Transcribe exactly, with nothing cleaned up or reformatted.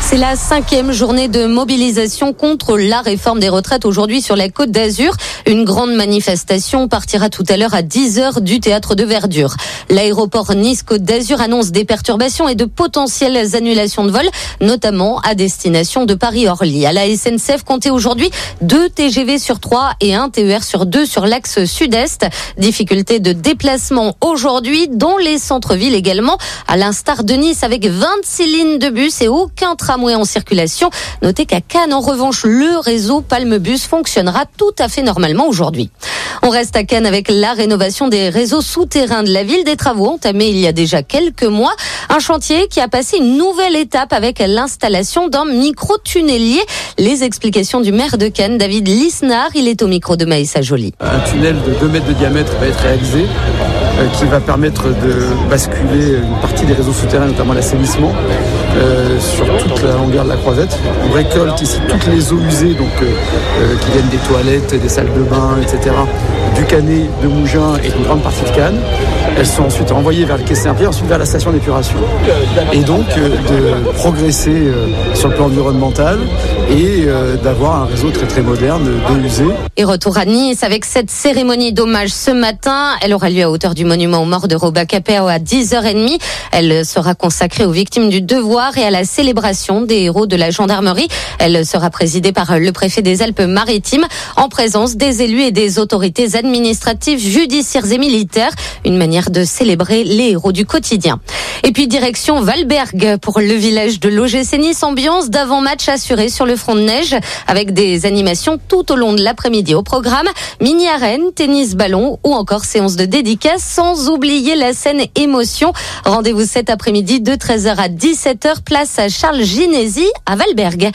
C'est la cinquième journée de mobilisation contre la réforme des retraites aujourd'hui sur la Côte d'Azur. Une grande manifestation partira tout à l'heure à dix heures du théâtre de Verdure. L'aéroport Nice-Côte d'Azur annonce des perturbations et de potentielles annulations de vols, notamment à destination de Paris-Orly. À la S N C F, comptez aujourd'hui deux T G V sur trois et un T E R sur deux sur l'axe sud-est. Difficulté de déplacement aujourd'hui dans les centres-villes également, à l'instar de Nice avec vingt-six lignes de bus et aucun tramway en circulation. Notez qu'à Cannes, en revanche, le réseau Palmebus fonctionnera tout à fait normalement aujourd'hui. On reste à Cannes avec la rénovation des réseaux souterrains de la ville. Des travaux entamés il y a déjà quelques mois. Un chantier qui a passé une nouvelle étape avec l'installation d'un micro-tunnelier. Les explications du maire de Cannes, David Lisnard. Il est au micro de Maïssa Joly. Un tunnel de deux mètres de diamètre va être réalisé, euh, qui va permettre de basculer une partie des réseaux souterrains, notamment l'assainissement, euh, sur toute la longueur de la croisette. On récolte ici toutes les eaux usées, donc euh, euh, qui viennent des toilettes, des salles de bain, et cetera, du Canet, de Mougins et d'une grande partie de Cannes. Elles sont ensuite envoyées vers le quai Saint-Pierre, ensuite vers la station d'épuration. Et donc euh, de progresser euh, sur le plan environnemental et euh, d'avoir un réseau très très moderne d'eau usée. Et retour à Nice avec cette cérémonie d'hommage ce matin. Elle aura lieu à hauteur du monument aux morts de Roba Capéo à dix heures trente. Elle sera consacrée aux victimes du devoir et à la célébration des héros de la gendarmerie. Elle sera présidée par le préfet des Alpes-Maritimes en présence des élus et des autorités administratives, judiciaires et militaires. Une manière de célébrer les héros du quotidien. Et puis direction Valberg pour le village de l'O G C Nice. Ambiance d'avant-match assurée sur le front de neige avec des animations tout au long de l'après-midi au programme. Mini-arène, tennis-ballon ou encore séance de dédicace, sans oublier la scène émotion. Rendez-vous cet après-midi de treize heures à dix-sept heures, place à Charles Ginesi à Valberg.